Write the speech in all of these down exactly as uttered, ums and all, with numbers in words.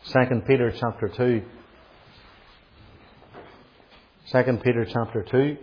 Second Peter chapter two. Second Peter chapter two.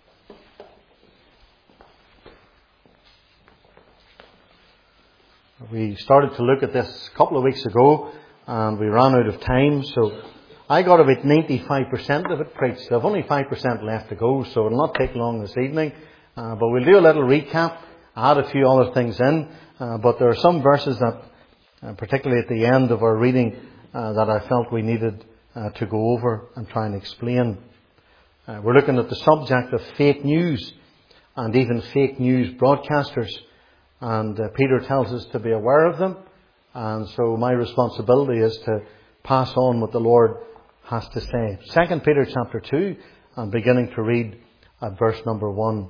We started to look at this a couple of weeks ago and we ran out of time, so I got about ninety-five percent of it preached. I've only five percent left to go, so it'll not take long this evening. Uh, but we'll do a little recap, add a few other things in, uh, but there are some verses that, uh, particularly at the end of our reading, uh, that I felt we needed uh, to go over and try and explain. Uh, we're looking at the subject of fake news and even fake news broadcasters. And uh, Peter tells us to be aware of them. And so my responsibility is to pass on what the Lord has to say. Second Peter chapter two, I'm beginning to read at verse number one.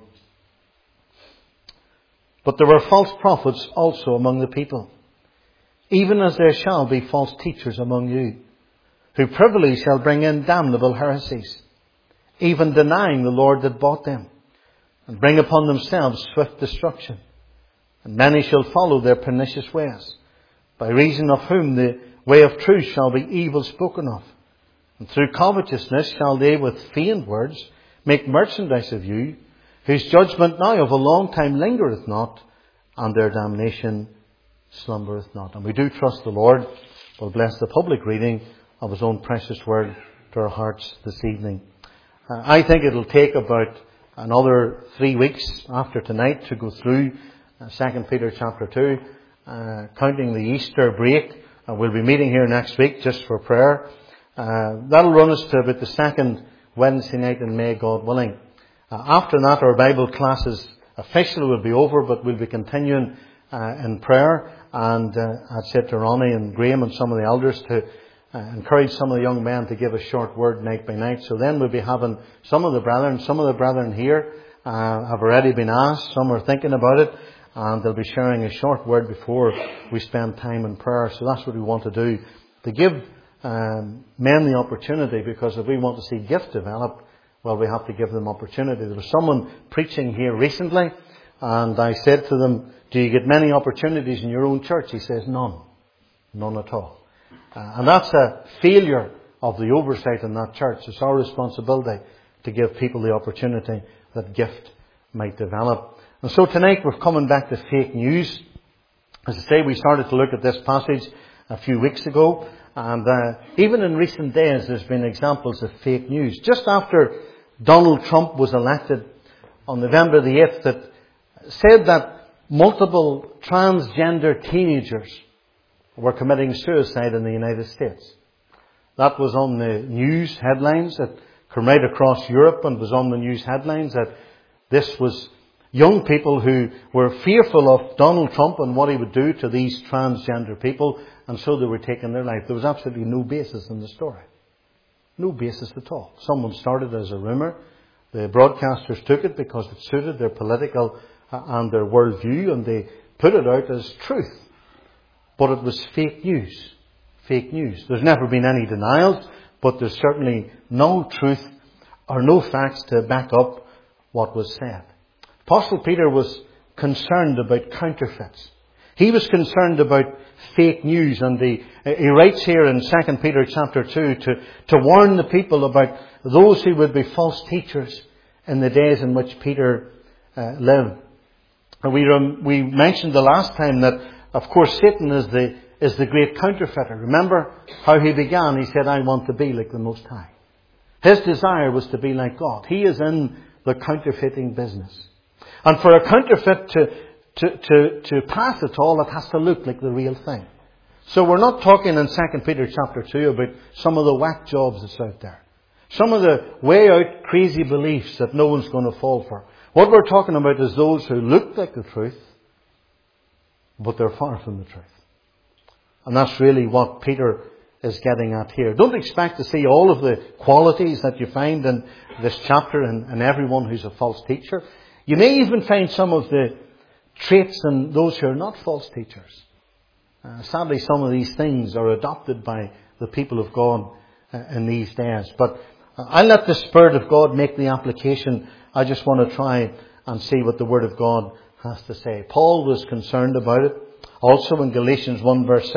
But there were false prophets also among the people, even as there shall be false teachers among you, who privily shall bring in damnable heresies, even denying the Lord that bought them, and bring upon themselves swift destruction. And many shall follow their pernicious ways, by reason of whom the way of truth shall be evil spoken of. And through covetousness shall they with feigned words make merchandise of you, whose judgment now of a long time lingereth not, and their damnation slumbereth not. And we do trust the Lord will bless the public reading of His own precious word to our hearts this evening. Uh, I think it'll take about another three weeks after tonight to go through Second Peter chapter two, uh, counting the Easter break. Uh, we'll be meeting here next week just for prayer. Uh, that'll run us to about the second Wednesday night in May, God willing. Uh, after that, our Bible classes officially will be over, but we'll be continuing uh, in prayer. And uh, I'd said to Ronnie and Graham and some of the elders to uh, encourage some of the young men to give a short word night by night. So then we'll be having some of the brethren, some of the brethren here uh, have already been asked. Some are thinking about it. And they'll be sharing a short word before we spend time in prayer. So that's what we want to do. To give um, men the opportunity, because if we want to see gifts develop, well, we have to give them opportunity. There was someone preaching here recently, and I said to them, do you get many opportunities in your own church? He says, none. None at all. Uh, and that's a failure of the oversight in that church. It's our responsibility to give people the opportunity that gift might develop. And so tonight we're coming back to fake news. As I say, we started to look at this passage a few weeks ago. And uh, even in recent days there's been examples of fake news. Just after Donald Trump was elected on November the eighth, that said that multiple transgender teenagers were committing suicide in the United States. That was on the news headlines that came right across Europe, and was on the news headlines that this was young people who were fearful of Donald Trump and what he would do to these transgender people, and so they were taking their life. There was absolutely no basis in the story. No basis at all. Someone started as a rumour. The broadcasters took it because it suited their political and their worldview, and they put it out as truth. But it was fake news. Fake news. There's never been any denials, but there's certainly no truth or no facts to back up what was said. Apostle Peter was concerned about counterfeits. He was concerned about fake news, and the, he writes here in Second Peter chapter two to, to warn the people about those who would be false teachers in the days in which Peter uh, lived. And we rem, we mentioned the last time that, of course, Satan is the is the great counterfeiter. Remember how he began? He said, I want to be like the Most High. His desire was to be like God. He is in the counterfeiting business. And for a counterfeit to, to, to, to pass at all, it has to look like the real thing. So we're not talking in Second Peter chapter two about some of the whack jobs that's out there. Some of the way out crazy beliefs that no one's going to fall for. What we're talking about is those who look like the truth, but they're far from the truth. And that's really what Peter is getting at here. Don't expect to see all of the qualities that you find in this chapter in, in everyone who's a false teacher. You may even find some of the traits in those who are not false teachers. Uh, sadly, some of these things are adopted by the people of God uh, in these days. But uh, I'll let the Spirit of God make the application. I just want to try and see what the Word of God has to say. Paul was concerned about it. Also in Galatians one verse six,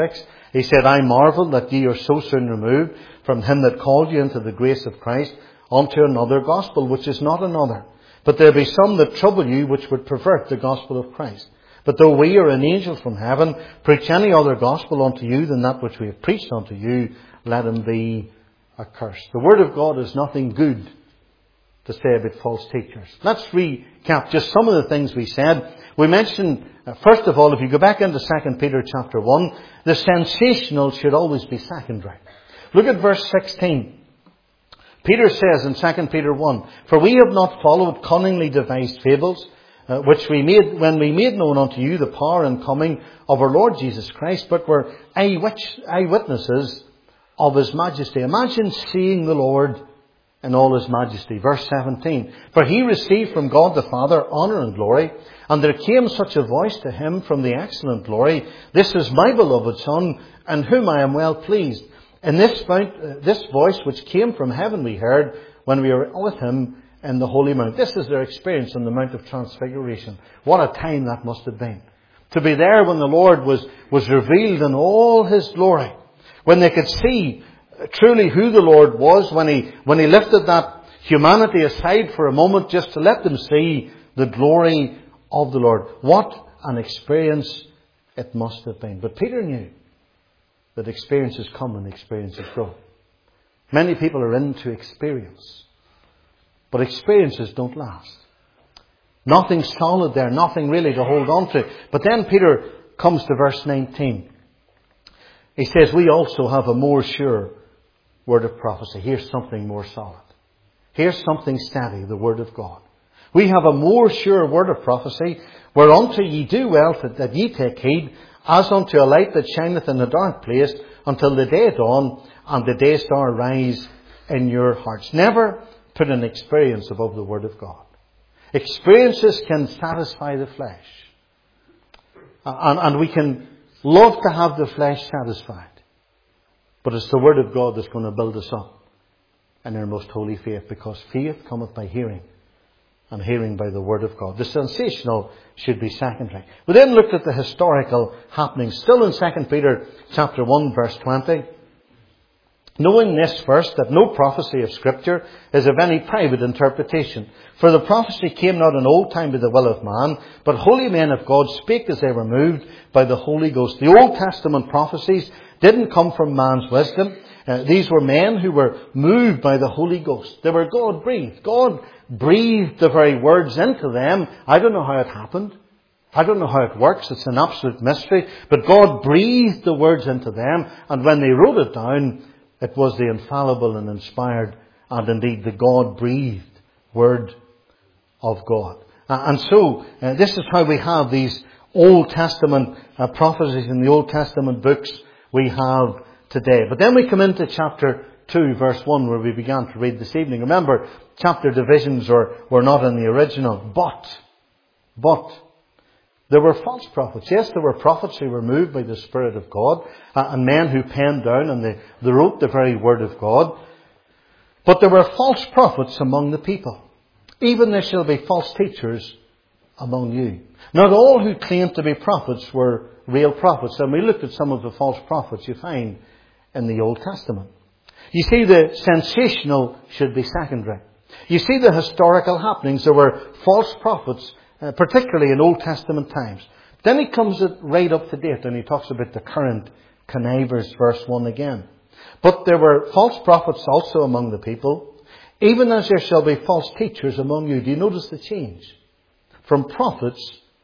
He said, I marvel that ye are so soon removed from him that called you into the grace of Christ unto another gospel, which is not another. But there be some that trouble you, which would pervert the gospel of Christ. But though we or an angel from heaven preach any other gospel unto you than that which we have preached unto you, let him be accursed. The Word of God is nothing good to say about false teachers. Let's recap just some of the things we said. We mentioned, uh, first of all, if you go back into Second Peter chapter one, the sensational should always be secondary. Look at verse sixteen. Peter says in Second Peter one, For we have not followed cunningly devised fables, uh, which we made when we made known unto you the power and coming of our Lord Jesus Christ, but were eyewitnesses of his majesty. Imagine seeing the Lord in all his majesty. Verse seventeen. For he received from God the Father honour and glory, and there came such a voice to him from the excellent glory, This is my beloved Son, in whom I am well pleased. And this, this voice which came from heaven we heard when we were with him in the Holy Mount. This is their experience on the Mount of Transfiguration. What a time that must have been. To be there when the Lord was, was revealed in all his glory. When they could see truly who the Lord was, when he, when he lifted that humanity aside for a moment just to let them see the glory of the Lord. What an experience it must have been. But Peter knew that experiences come and experiences go. Many people are into experience, but experiences don't last. Nothing solid there, nothing really to hold on to. But then Peter comes to verse nineteen. He says, we also have a more sure word of prophecy. Here's something more solid. Here's something steady, the word of God. We have a more sure word of prophecy, whereunto ye do well that ye take heed, as unto a light that shineth in a dark place, until the day dawn and the day star rise in your hearts. Never put an experience above the word of God. Experiences can satisfy the flesh. And, and we can love to have the flesh satisfied. But it's the word of God that's going to build us up in our most holy faith, because faith cometh by hearing, and hearing by the word of God. The sensational should be secondary. We then looked at the historical happenings, still in Second Peter chapter one, verse twenty. Knowing this first, that no prophecy of Scripture is of any private interpretation. For the prophecy came not in old time by the will of man, but holy men of God spake as they were moved by the Holy Ghost. The Old Testament prophecies didn't come from man's wisdom. Uh, these were men who were moved by the Holy Ghost. They were God-breathed. God breathed the very words into them. I don't know how it happened. I don't know how it works. It's an absolute mystery. But God breathed the words into them. And when they wrote it down, it was the infallible and inspired and indeed the God-breathed Word of God. Uh, and so, uh, this is how we have these Old Testament uh, prophecies in the Old Testament books we have today. But then we come into chapter two, verse one, where we began to read this evening. Remember, chapter divisions are, were not in the original. But, but, there were false prophets. Yes, there were prophets who were moved by the Spirit of God, uh, and men who penned down and they, they wrote the very Word of God. But there were false prophets among the people. Even there shall be false teachers among you. Not all who claimed to be prophets were real prophets. And we looked at some of the false prophets you find in the Old Testament. You see, the sensational should be secondary. You see the historical happenings. There were false prophets, uh, particularly in Old Testament times. Then he comes right up to date and he talks about the current connivers, verse one again. But there were false prophets also among the people, even as there shall be false teachers among you. Do you notice the change? From prophets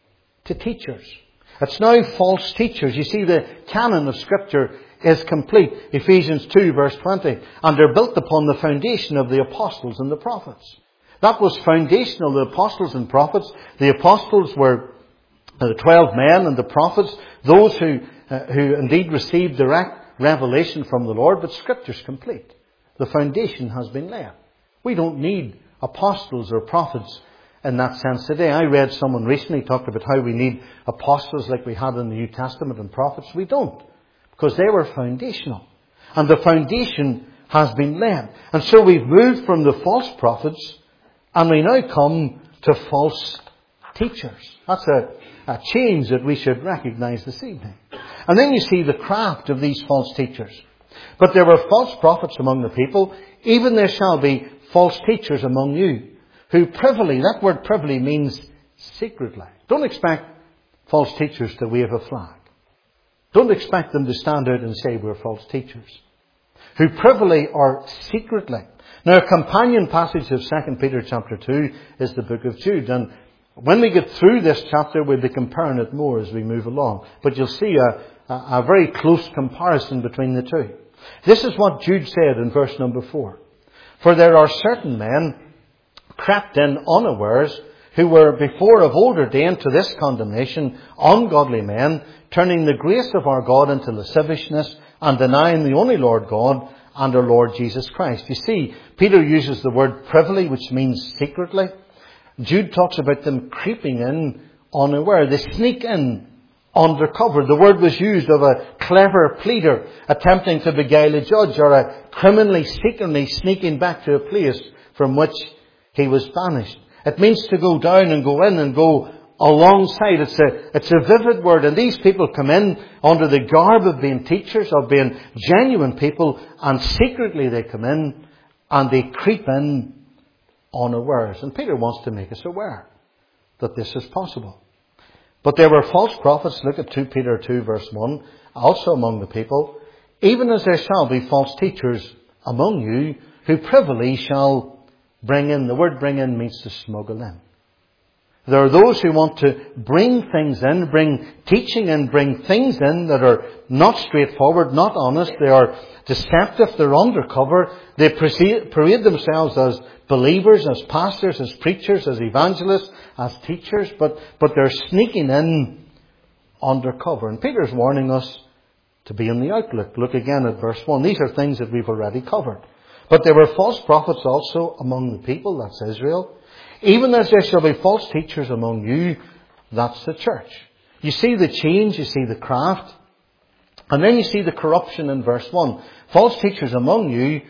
to teachers. It's now false teachers. You see, the canon of Scripture is complete. Ephesians two, verse twenty. And they're built upon the foundation of the apostles and the prophets. That was foundational, the apostles and prophets. The apostles were the twelve men, and the prophets, those who, uh, who indeed received direct revelation from the Lord. But Scripture's complete. The foundation has been laid. We don't need apostles or prophets in that sense today. I read someone recently talked about how we need apostles like we had in the New Testament and prophets. We don't, because they were foundational. And the foundation has been laid. And so we've moved from the false prophets and we now come to false teachers. That's a, a change that we should recognize this evening. And then you see the craft of these false teachers. But there were false prophets among the people. Even there shall be false teachers among you, who privily, that word privily means secretly. Don't expect false teachers to wave a flag. Don't expect them to stand out and say we're false teachers. Who privily or secretly. Now, a companion passage of Second Peter chapter two is the book of Jude. And when we get through this chapter, we'll be comparing it more as we move along. But you'll see a, a, a very close comparison between the two. This is what Jude said in verse number four. For there are certain men crept in unawares, who were before of old ordained to this condemnation, ungodly men, turning the grace of our God into lasciviousness, and denying the only Lord God and our Lord Jesus Christ. You see, Peter uses the word privily, which means secretly. Jude talks about them creeping in unaware. They sneak in undercover. The word was used of a clever pleader attempting to beguile a judge, or a criminally secretly sneaking back to a place from which he was banished. It means to go down and go in and go alongside. It's a, it's a vivid word. And these people come in under the garb of being teachers, of being genuine people, and secretly they come in and they creep in unawares. And Peter wants to make us aware that this is possible. But there were false prophets, look at Second Peter two verse one, also among the people, even as there shall be false teachers among you, who privily shall bring in. The word bring in means to smuggle in. There are those who want to bring things in, bring teaching in, bring things in that are not straightforward, not honest. They are deceptive, they're undercover. They parade themselves as believers, as pastors, as preachers, as evangelists, as teachers, but, but they're sneaking in undercover. And Peter's warning us to be on the outlook. Look again at verse one. These are things that we've already covered. But there were false prophets also among the people, that's Israel. Even as there shall be false teachers among you, that's the church. You see the change, you see the craft. And then you see the corruption in verse one. False teachers among you,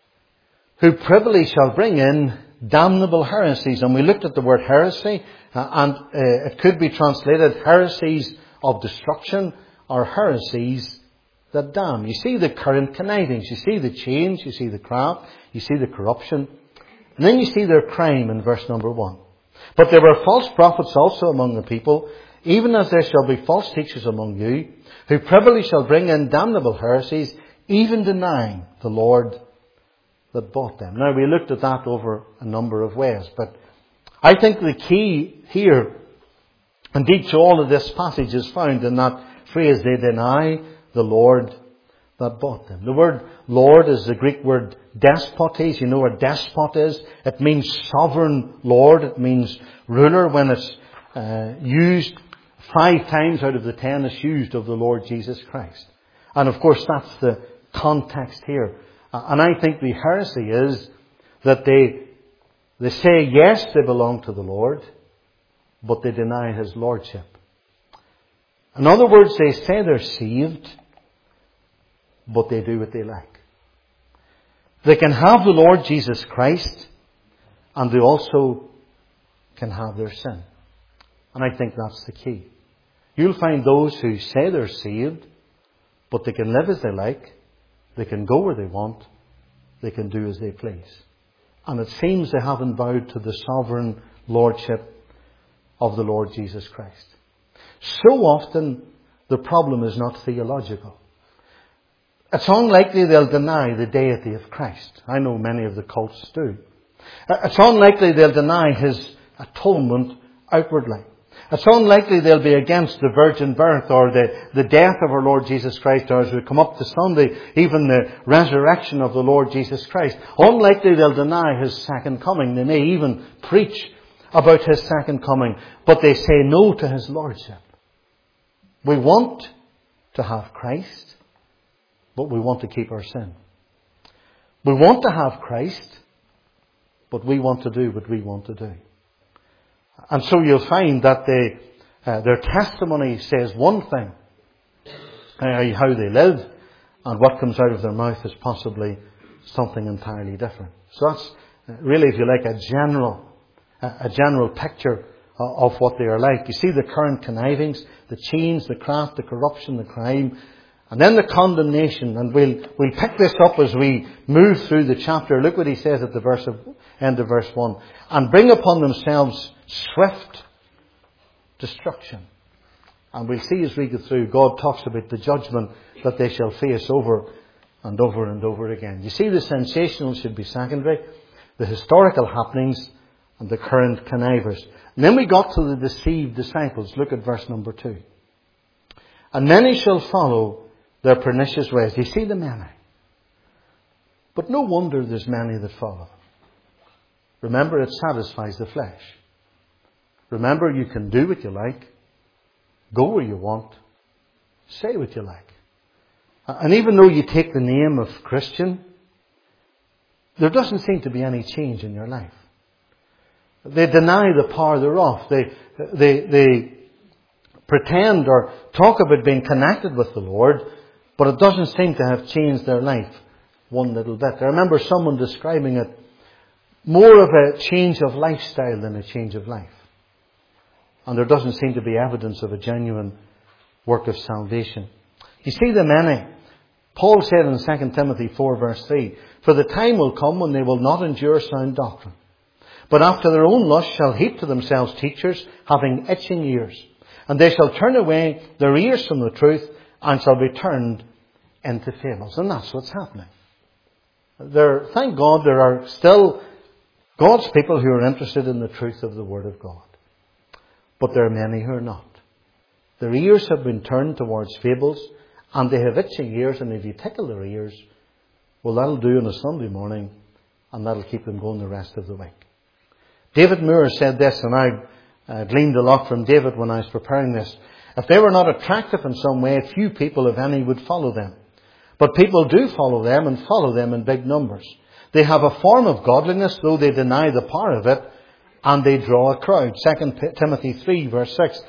who privily shall bring in damnable heresies. And we looked at the word heresy, uh, and uh, it could be translated heresies of destruction, or heresies that damn. You see the current connivings, you see the change, you see the craft, you see the corruption. And then you see their crime in verse number one. But there were false prophets also among the people, even as there shall be false teachers among you, who privily shall bring in damnable heresies, even denying the Lord that bought them. Now, we looked at that over a number of ways, but I think the key here, indeed to all of this passage, is found in that phrase, they deny the Lord that bought them. The word Lord is the Greek word despotes. You know what despot is? It means sovereign Lord. It means ruler. When it's uh, used, five times out of the ten it's used of the Lord Jesus Christ. And of course that's the context here. Uh, and I think the heresy is that they, they say yes, they belong to the Lord, but they deny His Lordship. In other words, they say they're saved, but they do what they like. They can have the Lord Jesus Christ, and they also can have their sin. And I think that's the key. You'll find those who say they're saved, but they can live as they like, they can go where they want, they can do as they please. And it seems they haven't bowed to the sovereign lordship of the Lord Jesus Christ. So often, the problem is not theological. It's unlikely they'll deny the deity of Christ. I know many of the cults do. It's unlikely they'll deny His atonement outwardly. It's unlikely they'll be against the virgin birth or the, the death of our Lord Jesus Christ, or as we come up to Sunday, even the resurrection of the Lord Jesus Christ. Unlikely they'll deny His second coming. They may even preach about His second coming, but they say no to His Lordship. We want to have Christ, but we want to keep our sin. We want to have Christ, but we want to do what we want to do. And so you'll find that they, uh, their testimony says one thing, uh, how they live, and what comes out of their mouth is possibly something entirely different. So that's really, if you like, a general, a general picture of what they are like. You see the current connivings, the chains, the craft, the corruption, the crime, and then the condemnation. And we'll we'll pick this up as we move through the chapter. Look what he says at the verse of, end of verse one. And bring upon themselves swift destruction. And we'll see as we go through, God talks about the judgment that they shall face over and over and over again. You see, the sensational should be secondary, the historical happenings and the current connivers. And then we got to the deceived disciples. Look at verse number two. And many shall follow their pernicious ways. You see the many. But no wonder there's many that follow. Remember, it satisfies the flesh. Remember, you can do what you like, go where you want, say what you like. And even though you take the name of Christian, there doesn't seem to be any change in your life. They deny the power thereof. They, they, they pretend or talk about being connected with the Lord, but it doesn't seem to have changed their life one little bit. I remember someone describing it more of a change of lifestyle than a change of life. And there doesn't seem to be evidence of a genuine work of salvation. You see the many. Paul said in Second Timothy four verse three, for the time will come when they will not endure sound doctrine, but after their own lust shall heap to themselves teachers having itching ears. And they shall turn away their ears from the truth and shall be turned into fables. And that's what's happening. There, thank God there are still God's people who are interested in the truth of the Word of God. But there are many who are not. Their ears have been turned towards fables, and they have itching ears, and if you tickle their ears, well, that'll do on a Sunday morning, and that'll keep them going the rest of the week. David Moore said this, and I uh, gleaned a lot from David when I was preparing this. If they were not attractive in some way, few people, if any, would follow them. But people do follow them, and follow them in big numbers. They have a form of godliness, though they deny the power of it, and they draw a crowd. Second Timothy three verse six.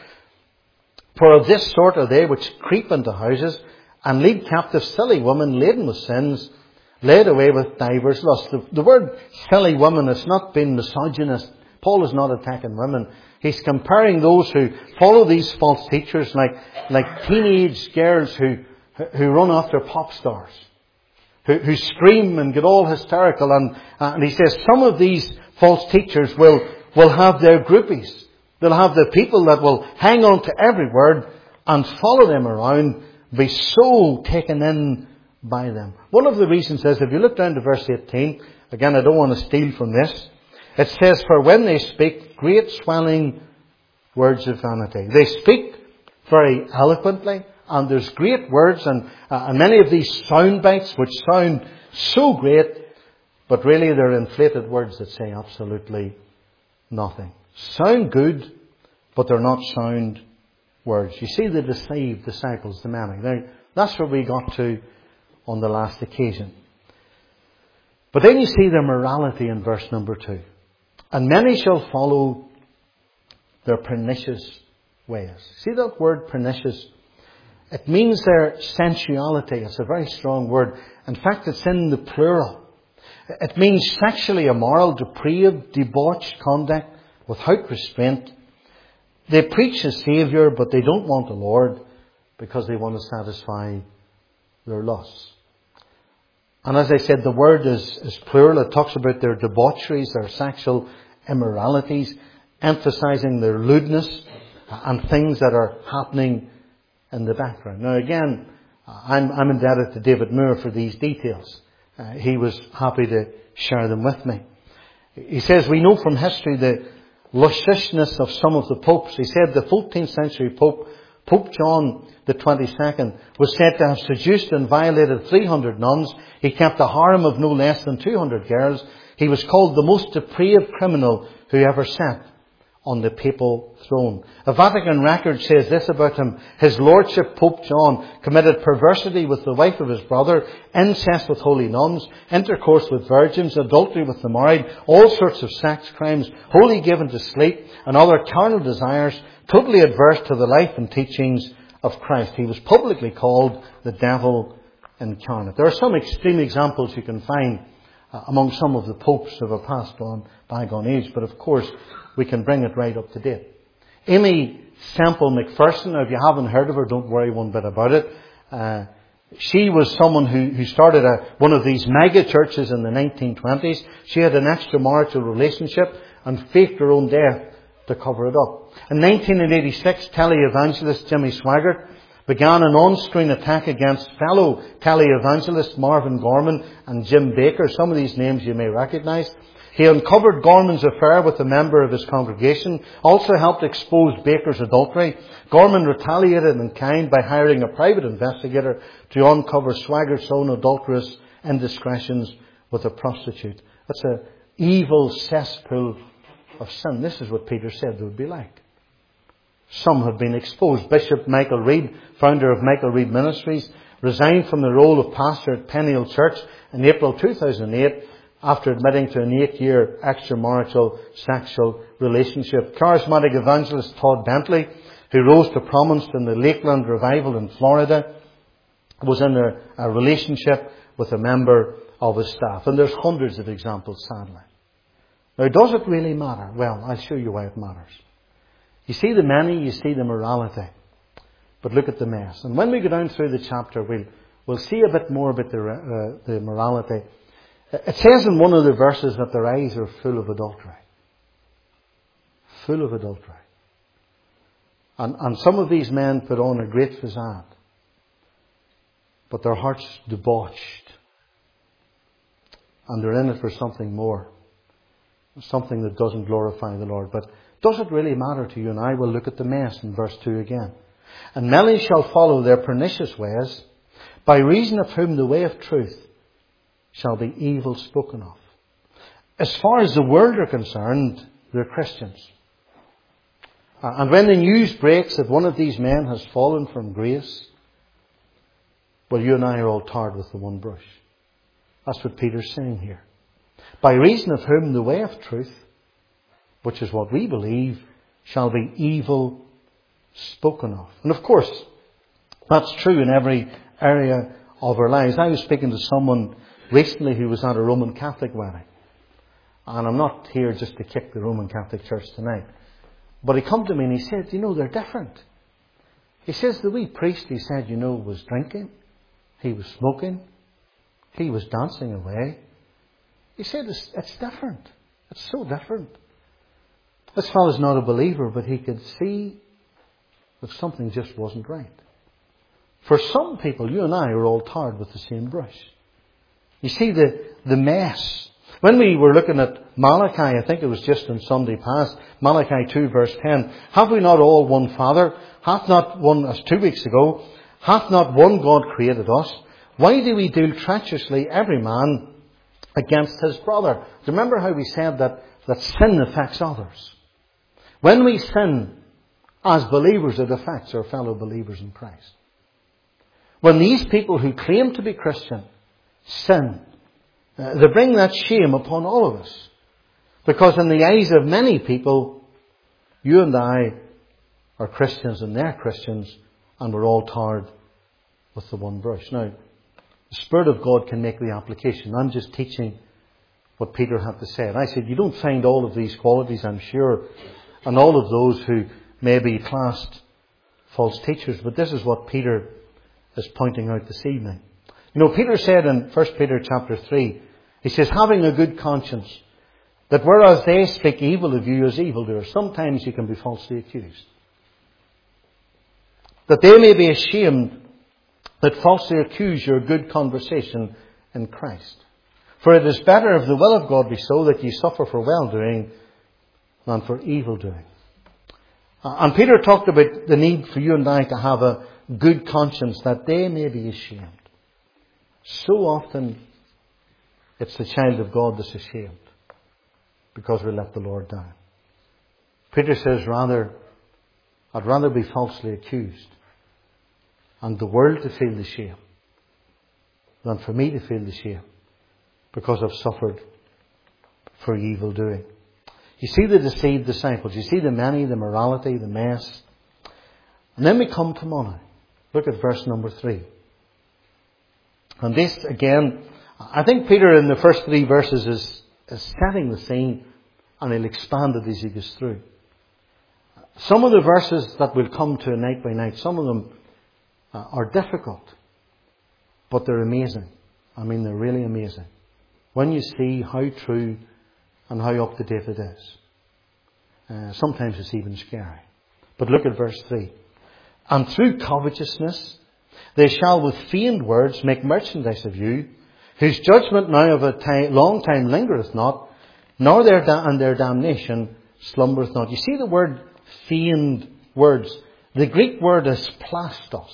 For of this sort are they which creep into houses, and lead captive silly women laden with sins, led away with divers lusts. The, the word silly woman has not been misogynist. Paul is not attacking women. He's comparing those who follow these false teachers like, like teenage girls who, who run after pop stars, who, who scream and get all hysterical. And, uh, and he says some of these false teachers will, will have their groupies. They'll have the people that will hang on to every word and follow them around, be so taken in by them. One of the reasons is, if you look down to verse eighteen, again, I don't want to steal from this, it says, for when they speak great swelling words of vanity. They speak very eloquently, and there's great words, and, uh, and many of these sound bites which sound so great, but really they're inflated words that say absolutely nothing. Sound good, but they're not sound words. You see the deceived disciples, the many. Now, that's where we got to on the last occasion. But then you see their morality in verse number two. And many shall follow their pernicious ways. See that word pernicious? It means their sensuality. It's a very strong word. In fact, it's in the plural. It means sexually immoral, depraved, debauched conduct without restraint. They preach a Saviour, but they don't want the Lord because they want to satisfy their lusts. And as I said, the word is, is plural. It talks about their debaucheries, their sexual immoralities, emphasizing their lewdness and things that are happening in the background. Now again, I'm, I'm indebted to David Moore for these details. Uh, he was happy to share them with me. He says, we know from history the lusciousness of some of the popes. He said the fourteenth century Pope, Pope John the twenty-second, was said to have seduced and violated three hundred nuns. He kept a harem of no less than two hundred girls. He was called the most depraved criminal who ever sat on the papal throne. A Vatican record says this about him. His Lordship Pope John committed perversity with the wife of his brother, incest with holy nuns, intercourse with virgins, adultery with the married, all sorts of sex crimes, wholly given to sleep and other carnal desires, totally adverse to the life and teachings of Christ. He was publicly called the devil incarnate. There are some extreme examples you can find uh, among some of the popes of a past on bygone age, but of course we can bring it right up to date. Amy Semple McPherson, now if you haven't heard of her, don't worry one bit about it. Uh, she was someone who, who started a, one of these mega churches in the nineteen twenties. She had an extramarital relationship and faked her own death to cover it up. In nineteen eighty-six, televangelist Jimmy Swaggart began an on-screen attack against fellow televangelists Marvin Gorman and Jim Baker. Some of these names you may recognise. He uncovered Gorman's affair with a member of his congregation, also helped expose Baker's adultery. Gorman retaliated in kind by hiring a private investigator to uncover Swaggart's own adulterous indiscretions with a prostitute. That's an evil cesspool of sin. This is what Peter said they would be like. Some have been exposed. Bishop Michael Reed, founder of Michael Reed Ministries, resigned from the role of pastor at Peniel Church in April two thousand eight after admitting to an eight-year extramarital sexual relationship. Charismatic evangelist Todd Bentley, who rose to prominence in the Lakeland revival in Florida, was in a, a relationship with a member of his staff. And there's hundreds of examples, sadly. Now, does it really matter? Well, I'll show you why it matters. You see the many, you see the morality. But look at the mess. And when we go down through the chapter, we'll, we'll see a bit more about the, uh, the morality. It says in one of the verses that their eyes are full of adultery. Full of adultery. And, and some of these men put on a great facade. But their heart's debauched. And they're in it for something more. Something that doesn't glorify the Lord. But does it really matter to you and I? We'll look at the mess in verse two again. And many shall follow their pernicious ways, by reason of whom the way of truth shall be evil spoken of. As far as the world are concerned, they're Christians. And when the news breaks that one of these men has fallen from grace, well, you and I are all tarred with the one brush. That's what Peter's saying here. By reason of whom the way of truth, which is what we believe, shall be evil spoken of. And of course, that's true in every area of our lives. I was speaking to someone recently who was at a Roman Catholic wedding. And I'm not here just to kick the Roman Catholic Church tonight. But he come to me and he said, you know, they're different. He says the wee priest, he said, you know, was drinking. He was smoking. He was dancing away. He said, it's, it's different. It's so different. This fellow's not a believer, but he could see that something just wasn't right. For some people, you and I are all tarred with the same brush. You see the, the mess. When we were looking at Malachi, I think it was just on Sunday past, Malachi two verse ten, have we not all one Father? Hath not one, as two weeks ago, hath not one God created us? Why do we deal treacherously every man against his brother? Do you remember how we said that, that sin affects others? When we sin as believers, it affects our fellow believers in Christ. When these people who claim to be Christian sin, uh, they bring that shame upon all of us. Because in the eyes of many people, you and I are Christians and they're Christians, and we're all tarred with the one brush. Now, the Spirit of God can make the application. I'm just teaching what Peter had to say. And I said, you don't find all of these qualities, I'm sure, and all of those who may be classed false teachers. But this is what Peter is pointing out this evening. You know, Peter said in First Peter chapter three, he says, having a good conscience, that whereas they speak evil of you as evildoers, sometimes you can be falsely accused. That they may be ashamed that falsely accuse your good conversation in Christ. For it is better if the will of God be so that ye suffer for well-doing than for evil-doing. And Peter talked about the need for you and I to have a good conscience, that they may be ashamed. So often it's the child of God that's ashamed because we let the Lord down. Peter says, rather, I'd rather be falsely accused and the world to feel the shame than for me to feel the shame because I've suffered for evil doing. You see the deceived disciples. You see the many, the morality, the mess. And then we come to money. Look at verse number three. And this, again, I think Peter in the first three verses is, is setting the scene, and he'll expand it as he goes through. Some of the verses that we'll come to night by night, some of them uh, are difficult, but they're amazing. I mean, they're really amazing. When you see how true and how up to date it is. Uh, sometimes it's even scary. But look at verse three. And through covetousness they shall with feigned words make merchandise of you, whose judgment now of a time, long time lingereth not, nor their da- and their damnation slumbereth not. You see the word feigned words. The Greek word is plastos.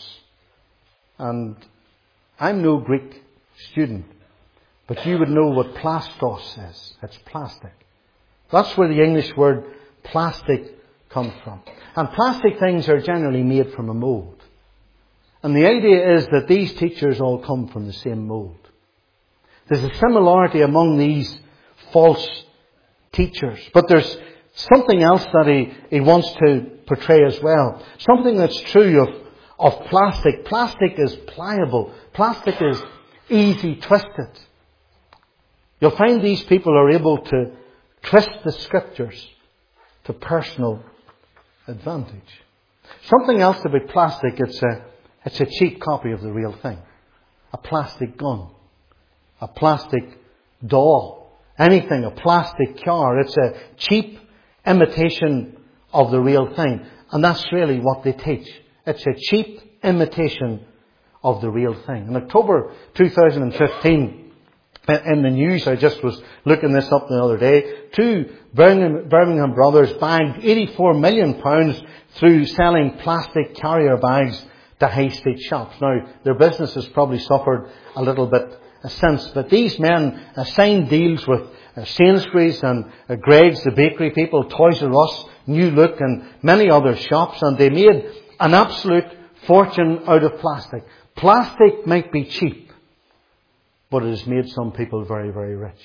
And I'm no Greek student, but you would know what plastos is. It's plastic. That's where the English word plastic comes from. And plastic things are generally made from a mould. And the idea is that these teachers all come from the same mould. There's a similarity among these false teachers. But there's something else that he, he wants to portray as well. Something that's true of, of plastic. Plastic is pliable. Plastic is easy twisted. You'll find these people are able to twist the scriptures to personal advantage. Something else about plastic, it's a, it's a cheap copy of the real thing. A plastic gun. A plastic doll. Anything, a plastic car. It's a cheap imitation of the real thing. And that's really what they teach. It's a cheap imitation of the real thing. In October two thousand fifteen, in the news, I just was looking this up the other day, two Birmingham, Birmingham brothers bagged eighty-four million pounds through selling plastic carrier bags to high street shops. Now, their business has probably suffered a little bit since, but these men uh, signed deals with uh, Sainsbury's and uh, Greggs, the bakery people, Toys R Us, New Look and many other shops, and they made an absolute fortune out of plastic. Plastic might be cheap, but it has made some people very, very rich.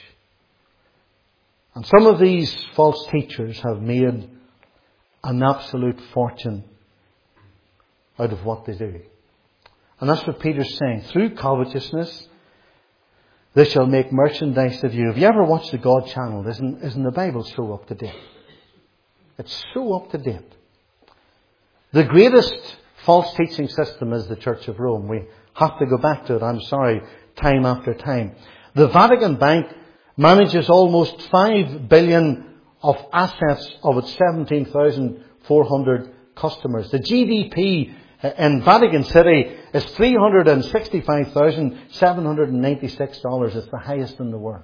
And some of these false teachers have made an absolute fortune out of what they do. And that's what Peter's saying. Through covetousness, they shall make merchandise of you. Have you ever watched the God channel? Isn't, isn't the Bible so up to date? It's so up to date. The greatest false teaching system is the Church of Rome. We have to go back to it, I'm sorry, time after time. The Vatican Bank manages almost five billion of assets of its seventeen thousand four hundred customers. The G D P in Vatican City is three hundred sixty-five thousand seven hundred ninety-six dollars. It's the highest in the world.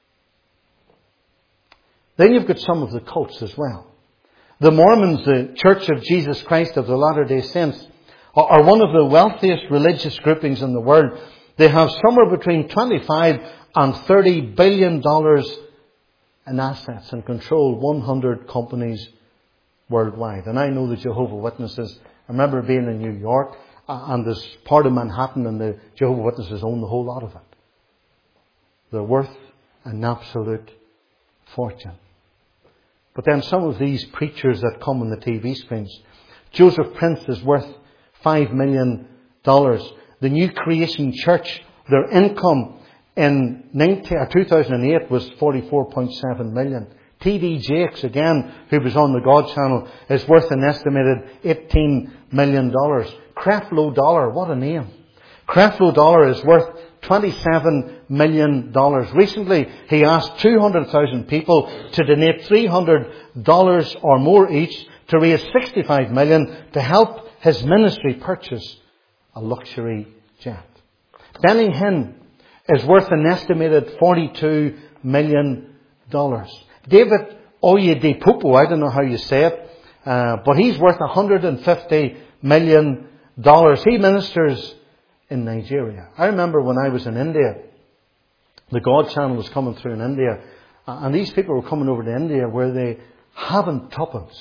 Then you've got some of the cults as well. The Mormons, the Church of Jesus Christ of the Latter-day Saints, are one of the wealthiest religious groupings in the world. They have somewhere between twenty-five and thirty billion dollars in assets and control one hundred companies worldwide. And I know the Jehovah's Witnesses. I remember being in New York, and there's part of Manhattan, and the Jehovah's Witnesses own the whole lot of it. They're worth an absolute fortune. But then some of these preachers that come on the T V screens, Joseph Prince is worth five million dollars. The New Creation Church, their income in two thousand eight was forty-four point seven million. T D Jakes, again, who was on the God channel, is worth an estimated eighteen million dollars. Creflo Dollar, what a name. Creflo Dollar is worth twenty-seven million dollars. Recently, he asked two hundred thousand people to donate three hundred dollars or more each to raise sixty-five million dollars to help his ministry purchase a luxury jet. Benny Hinn is worth an estimated forty-two million dollars. David Oyedepo, I don't know how you say it, uh, but he's worth one hundred fifty million dollars. He ministers in Nigeria. I remember when I was in India, the God channel was coming through in India, and these people were coming over to India where they haven't tuppence,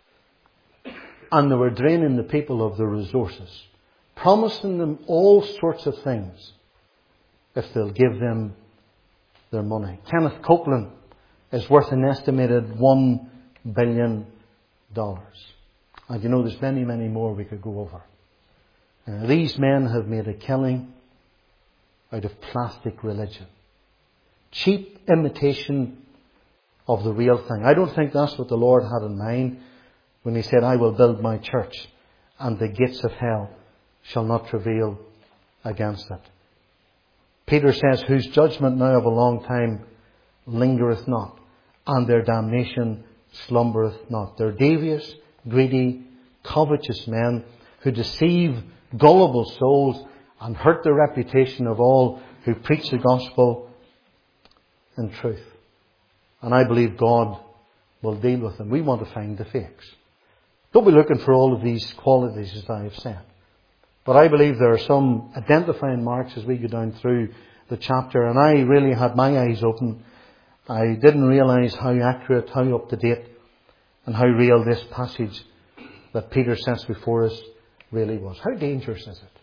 and they were draining the people of their resources, promising them all sorts of things if they'll give them their money. Kenneth Copeland is worth an estimated one billion dollars. And you know, there's many, many more we could go over. Uh, these men have made a killing out of plastic religion. Cheap imitation of the real thing. I don't think that's what the Lord had in mind when he said, I will build my church, and the gates of hell shall not prevail against it. Peter says, whose judgment now of a long time lingereth not, and their damnation slumbereth not. They're devious, greedy, covetous men who deceive gullible souls and hurt the reputation of all who preach the gospel in truth. And I believe God will deal with them. We want to find the fakes. Don't be looking for all of these qualities as I have said. But I believe there are some identifying marks as we go down through the chapter. And I really had my eyes open. I didn't realise how accurate, how up to date, and how real this passage that Peter sets before us really was. How dangerous is it?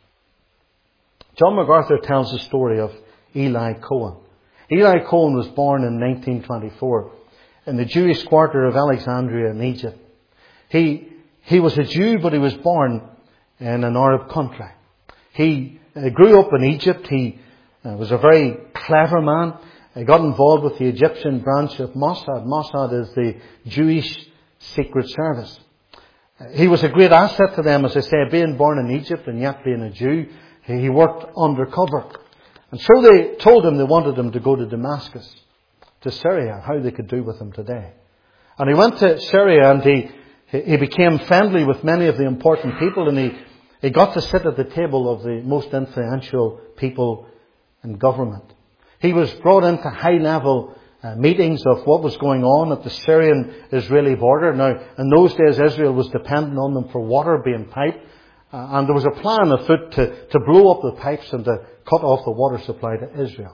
John MacArthur tells the story of Eli Cohen. Eli Cohen was born in nineteen twenty-four in the Jewish quarter of Alexandria in Egypt. He, he was a Jew, but he was born in an Arab country. He uh, grew up in Egypt. He uh, was a very clever man. He got involved with the Egyptian branch of Mossad. Mossad is the Jewish secret service. Uh, he was a great asset to them, as I say, being born in Egypt and yet being a Jew. He, he worked undercover. And so they told him they wanted him to go to Damascus, to Syria, how they could do with him today. And he went to Syria and he, he became friendly with many of the important people, and he, he got to sit at the table of the most influential people in government. He was brought into high-level uh, meetings of what was going on at the Syrian-Israeli border. Now, in those days, Israel was dependent on them for water being piped. Uh, and there was a plan afoot to, to blow up the pipes and to cut off the water supply to Israel.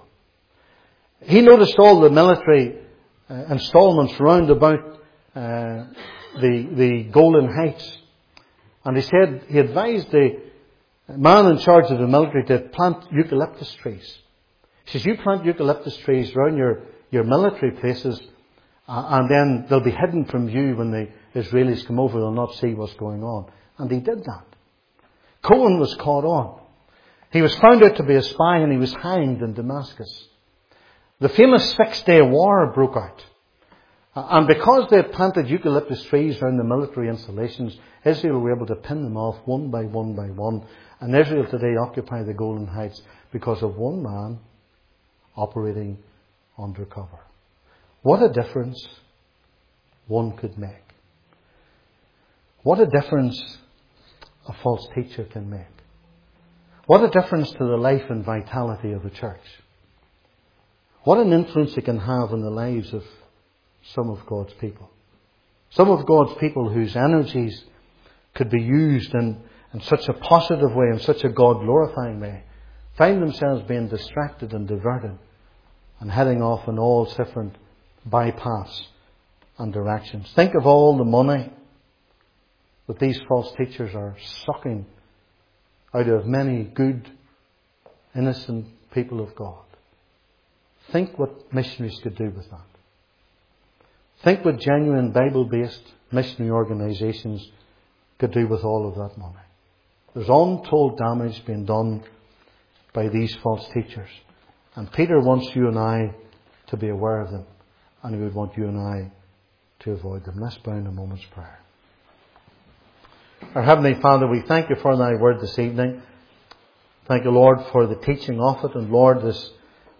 He noticed all the military uh, installments round about uh, the, the Golan Heights. And he said, he advised the man in charge of the military to plant eucalyptus trees. He says, you plant eucalyptus trees around your, your military places, uh, and then they'll be hidden from view when the Israelis come over. They'll not see what's going on. And he did that. Cohen was caught on. He was found out to be a spy, and he was hanged in Damascus. The famous Six-Day War broke out. And because they had planted eucalyptus trees around the military installations, Israel were able to pin them off one by one by one. And Israel today occupy the Golan Heights because of one man operating undercover. What a difference one could make. What a difference a false teacher can make. What a difference to the life and vitality of a church. What an influence it can have on the lives of some of God's people. Some of God's people whose energies could be used in, in such a positive way, in such a God-glorifying way, find themselves being distracted and diverted and heading off in all different bypaths and directions. Think of all the money that these false teachers are sucking out of many good, innocent people of God. Think what missionaries could do with that. Think what genuine Bible-based missionary organisations could do with all of that money. There's untold damage being done by these false teachers. And Peter wants you and I to be aware of them. And he would want you and I to avoid them. Let's bow in a moment's prayer. Our Heavenly Father, we thank you for thy word this evening. Thank you, Lord, for the teaching of it. And Lord, this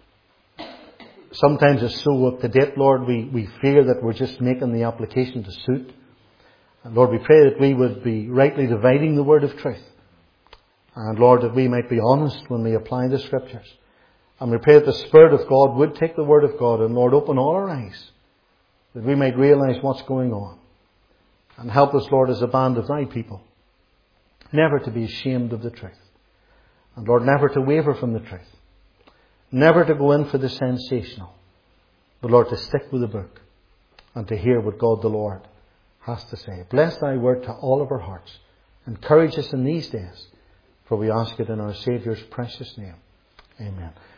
sometimes it's so up to date, Lord, we, we fear that we're just making the application to suit. And Lord, we pray that we would be rightly dividing the word of truth. And Lord, that we might be honest when we apply the scriptures. And we pray that the Spirit of God would take the word of God and, Lord, open all our eyes, that we might realize what's going on. And help us, Lord, as a band of thy people, never to be ashamed of the truth. And Lord, never to waver from the truth. Never to go in for the sensational. But Lord, to stick with the book and to hear what God the Lord has to say. Bless thy word to all of our hearts. Encourage us in these days. For we ask it in our Saviour's precious name. Amen.